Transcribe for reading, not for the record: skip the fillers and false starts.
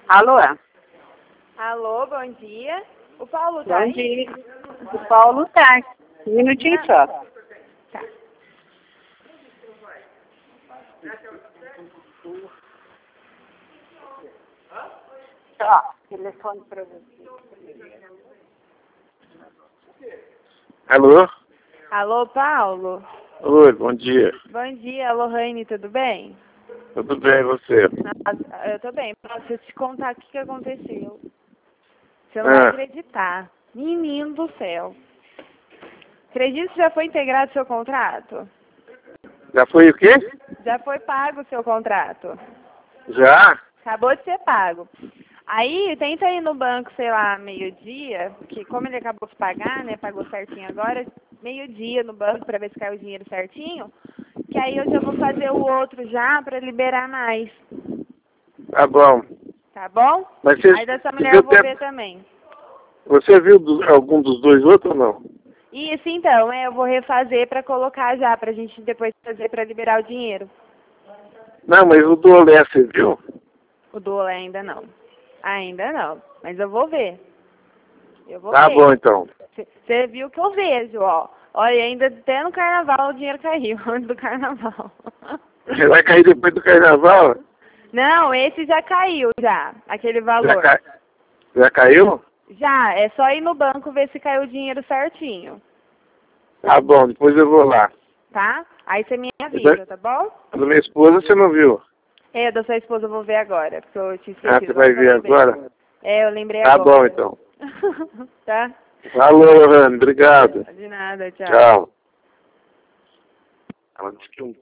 Alô? Alô, bom dia. O Paulo tá Bom aí? dia. O Paulo tá. Um minutinho só. Tá. Ó, telefone pra você. Alô? Alô, Paulo? Oi, bom dia. Bom dia, Lohane, tudo bem? Tudo bem, e você? Nossa, eu tô bem. Nossa, deixa eu te contar o que aconteceu. Você não vai acreditar. Menino do céu. Acredita que já foi integrado o seu contrato? Já foi o quê? Já foi pago o seu contrato. Já? Acabou de ser pago. Aí, tenta ir no banco, sei lá, meio-dia, porque como ele acabou de pagar, né, pagou certinho agora, meio-dia no banco para ver se caiu o dinheiro certinho, que aí eu já vou fazer o outro já para liberar mais, Tá bom. tá bom? Mas você, Aí dessa você mulher viu, eu vou ver também. você viu algum dos dois outros ou não? Isso então, eu vou refazer para colocar já, pra gente depois fazer para liberar o dinheiro. Não, mas o do Olé, você viu? O do Olé ainda não. Ainda não, mas eu vou ver. Eu vou Tá ver. bom, então. Você viu que eu vejo, ó. Olha, ainda até no carnaval o dinheiro caiu, antes do carnaval. Você vai cair depois do carnaval? Não, esse já caiu, já, aquele valor. Já caiu? Já, é só ir no banco ver se caiu o dinheiro certinho, Tá bom, depois eu vou lá. tá? Aí você me avisa, tá bom? A da minha esposa você não viu? É, da sua esposa eu vou ver agora, porque eu te esqueci. Ah, você vai ver agora? É, eu lembrei Tá agora. bom, então. Tá? Alô, Lohane, obrigado. De nada, tchau. Tchau. Ela disse que